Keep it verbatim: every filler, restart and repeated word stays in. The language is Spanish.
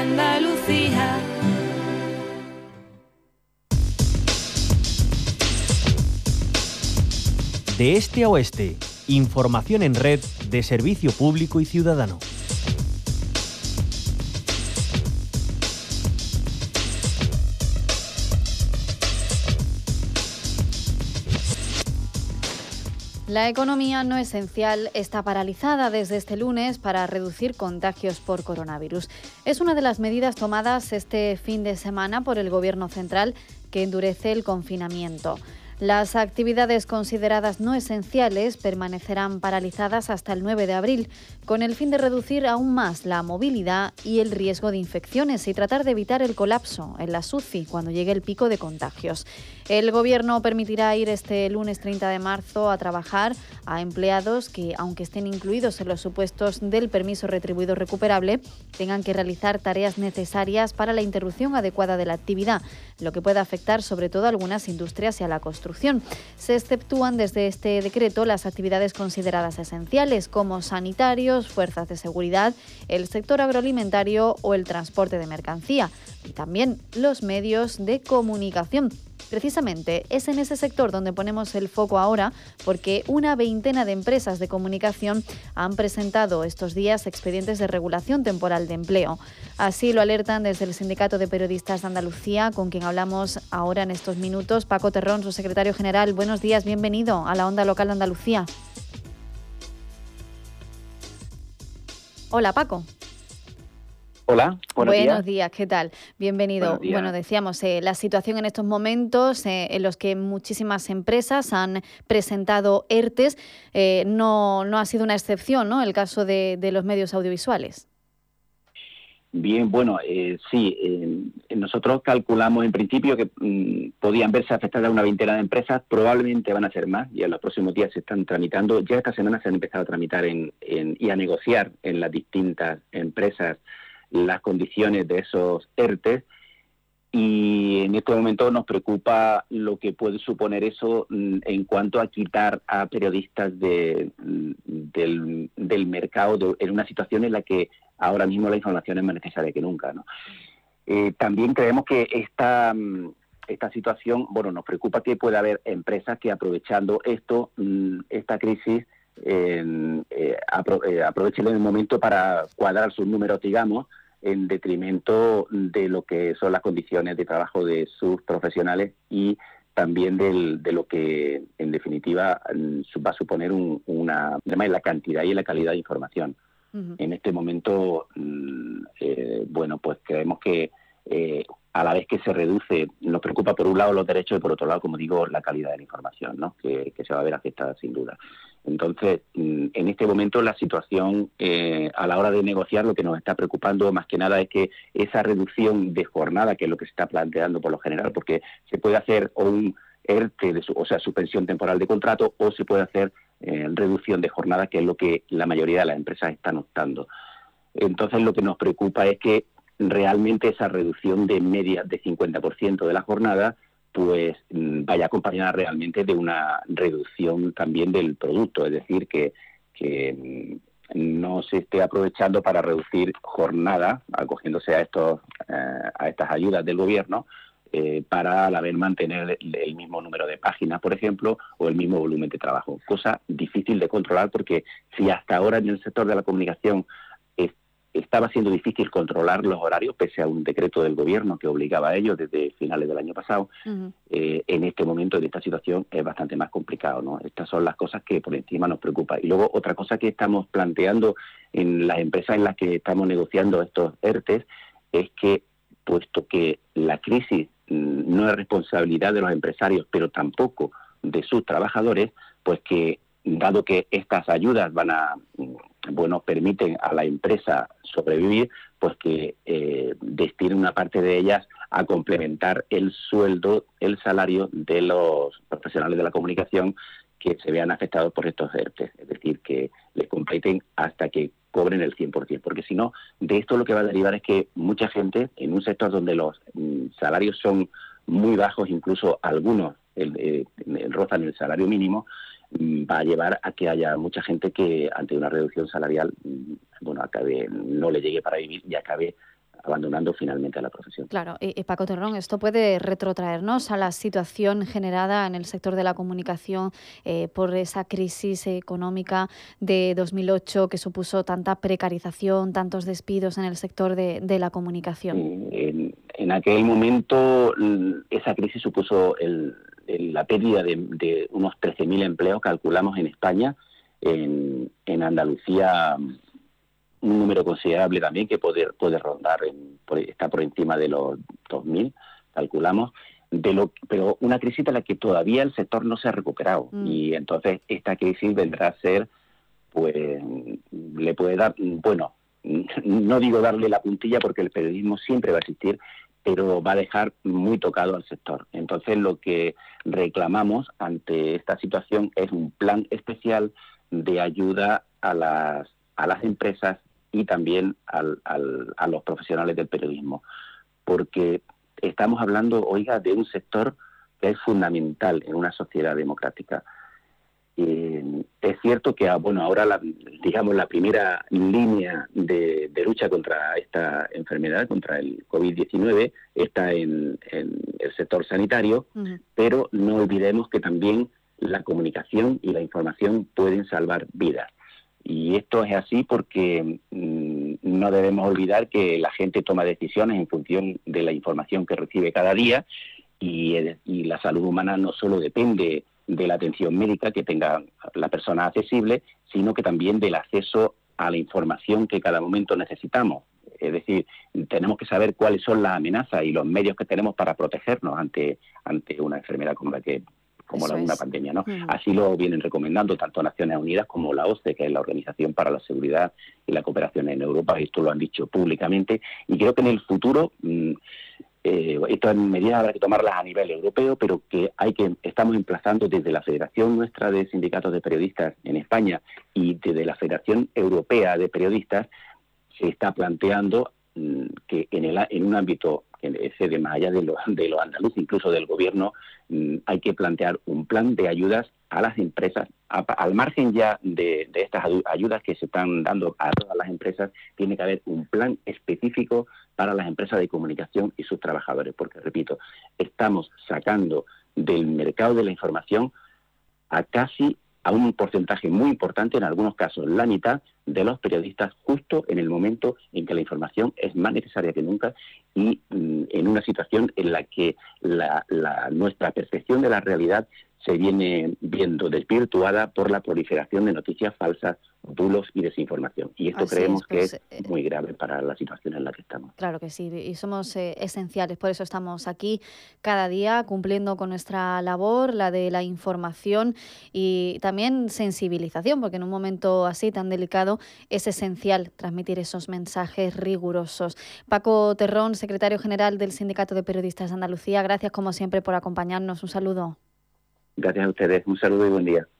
Andalucía. De este a oeste, información en red de servicio público y ciudadano. La economía no esencial está paralizada desde este lunes para reducir contagios por coronavirus. Es una de las medidas tomadas este fin de semana por el Gobierno central que endurece el confinamiento. Las actividades consideradas no esenciales permanecerán paralizadas hasta el nueve de abril, con el fin de reducir aún más la movilidad y el riesgo de infecciones y tratar de evitar el colapso en las U C I cuando llegue el pico de contagios. El Gobierno permitirá ir este lunes treinta de marzo a trabajar a empleados que, aunque estén incluidos en los supuestos del permiso retribuido recuperable, tengan que realizar tareas necesarias para la interrupción adecuada de la actividad, lo que puede afectar sobre todo a algunas industrias y a la construcción. Se exceptúan desde este decreto las actividades consideradas esenciales, como sanitarios, fuerzas de seguridad, el sector agroalimentario o el transporte de mercancía, y también los medios de comunicación. Precisamente es en ese sector donde ponemos el foco ahora, porque una veintena de empresas de comunicación han presentado estos días expedientes de regulación temporal de empleo. Así lo alertan desde el Sindicato de Periodistas de Andalucía, con quien hablamos ahora en estos minutos. Paco Terrón, su secretario general. Buenos días, bienvenido a la Onda Local de Andalucía. Hola, Paco. Hola, buenos, buenos días. días, ¿qué tal? Bienvenido. Bueno, decíamos, eh, la situación en estos momentos eh, en los que muchísimas empresas han presentado ERTES, eh, no, no ha sido una excepción, ¿no?, el caso de, de los medios audiovisuales. Bien, bueno, eh, sí, eh, nosotros calculamos en principio que mmm, podían verse afectadas una veintena de empresas, probablemente van a ser más, y en los próximos días se están tramitando. Ya esta semana se han empezado a tramitar en, en, y a negociar en las distintas empresas las condiciones de esos ERTES, y en este momento nos preocupa lo que puede suponer eso en cuanto a quitar a periodistas de, del, del mercado de, en una situación en la que ahora mismo la información es más necesaria que nunca, ¿no? Eh, también creemos que esta, esta situación, bueno, nos preocupa que pueda haber empresas que, aprovechando esto, esta crisis, eh, eh, apro eh, aprovechen el momento para cuadrar sus números, digamos, en detrimento de lo que son las condiciones de trabajo de sus profesionales y también del, de lo que, en definitiva, va a suponer un, una, además, la cantidad y la calidad de información. Uh-huh. En este momento, eh, bueno, pues creemos que eh, a la vez que se reduce, nos preocupa por un lado los derechos y por otro lado, como digo, la calidad de la información, ¿no?, que, que se va a ver afectada sin duda. Entonces, en este momento la situación eh, a la hora de negociar, lo que nos está preocupando más que nada es que esa reducción de jornada, que es lo que se está planteando por lo general, porque se puede hacer o un ERTE, de su, o sea, suspensión temporal de contrato, o se puede hacer eh, reducción de jornada, que es lo que la mayoría de las empresas están optando. Entonces, lo que nos preocupa es que realmente esa reducción de media de cincuenta por ciento de la jornada pues vaya acompañada realmente de una reducción también del producto, es decir, que, que no se esté aprovechando para reducir jornada, acogiéndose a estos eh, a estas ayudas del gobierno, eh, para a la vez mantener el, el mismo número de páginas, por ejemplo, o el mismo volumen de trabajo. Cosa difícil de controlar, porque si hasta ahora en el sector de la comunicación estaba siendo difícil controlar los horarios, pese a un decreto del gobierno que obligaba a ello desde finales del año pasado, uh-huh. eh, en este momento, en esta situación, es bastante más complicado, ¿no? Estas son las cosas que por encima nos preocupan. Y luego, otra cosa que estamos planteando en las empresas en las que estamos negociando estos ERTES es que, puesto que la crisis mmm, no es responsabilidad de los empresarios, pero tampoco de sus trabajadores, pues que, dado que estas ayudas van a... bueno, permiten a la empresa sobrevivir, pues que eh, destine una parte de ellas a complementar el sueldo, el salario de los profesionales de la comunicación que se vean afectados por estos ERTES, es decir, que les completen hasta que cobren el cien por ciento, porque si no, de esto lo que va a derivar es que mucha gente, en un sector donde los mm, salarios son muy bajos, incluso algunos el, el, el, rozan el salario mínimo, va a llevar a que haya mucha gente que ante una reducción salarial, bueno, acabe, no le llegue para vivir y acabe abandonando finalmente a la profesión. Claro, y, y Paco Terrón, esto puede retrotraernos a la situación generada en el sector de la comunicación eh, por esa crisis económica de dos mil ocho que supuso tanta precarización, tantos despidos en el sector de, de la comunicación. En, en aquel momento esa crisis supuso el, el, la pérdida de, de unos trece mil empleos, calculamos en España, en, en Andalucía un número considerable también que puede, puede rondar, en, por, está por encima de los dos mil, calculamos, de lo, pero una crisis de la que todavía el sector no se ha recuperado. Mm. Y entonces esta crisis vendrá a ser, pues, le puede dar, bueno, no digo darle la puntilla porque el periodismo siempre va a existir, pero va a dejar muy tocado al sector. Entonces lo que reclamamos ante esta situación es un plan especial de ayuda a las, a las empresas y también al, al, a los profesionales del periodismo, porque estamos hablando, oiga, de un sector que es fundamental en una sociedad democrática. Eh, es cierto que, bueno, ahora, la, digamos, la primera línea de, de lucha contra esta enfermedad, contra el covid diecinueve, está en, en el sector sanitario, uh-huh. pero no olvidemos que también la comunicación y la información pueden salvar vidas. Y esto es así porque mmm, no debemos olvidar que la gente toma decisiones en función de la información que recibe cada día y, y la salud humana no solo depende de la atención médica que tenga la persona accesible, sino que también del acceso a la información que cada momento necesitamos. Es decir, tenemos que saber cuáles son las amenazas y los medios que tenemos para protegernos ante, ante una enfermedad como la que como la, una pandemia, ¿no? Uh-huh. Así lo vienen recomendando tanto Naciones Unidas como la O C D E, que es la Organización para la Seguridad y la Cooperación en Europa, y esto lo han dicho públicamente, y creo que en el futuro mmm, eh, estas medidas habrá que tomarlas a nivel europeo, pero que hay que estamos emplazando desde la Federación nuestra de Sindicatos de Periodistas en España y desde la Federación Europea de Periodistas se está planteando mmm, que en, el, en un ámbito que excede más allá de los de lo andaluz, incluso del gobierno, mmm, hay que plantear un plan de ayudas a las empresas, a, al margen ya de, de estas ayudas que se están dando a todas las empresas, tiene que haber un plan específico para las empresas de comunicación y sus trabajadores, porque, repito, estamos sacando del mercado de la información a casi a un porcentaje muy importante, en algunos casos la mitad, de los periodistas justo en el momento en que la información es más necesaria que nunca y mm, en una situación en la que la, la, nuestra percepción de la realidad se viene viendo desvirtuada por la proliferación de noticias falsas, bulos y desinformación. Y esto Así creemos es, pues, que es muy grave para la situación en la que estamos. Claro que sí, y somos eh, esenciales, por eso estamos aquí cada día cumpliendo con nuestra labor, la de la información y también sensibilización, porque en un momento así tan delicado es esencial transmitir esos mensajes rigurosos. Paco Terrón, secretario general del Sindicato de Periodistas de Andalucía, gracias como siempre por acompañarnos. Un saludo. Gracias a ustedes. Un saludo y buen día.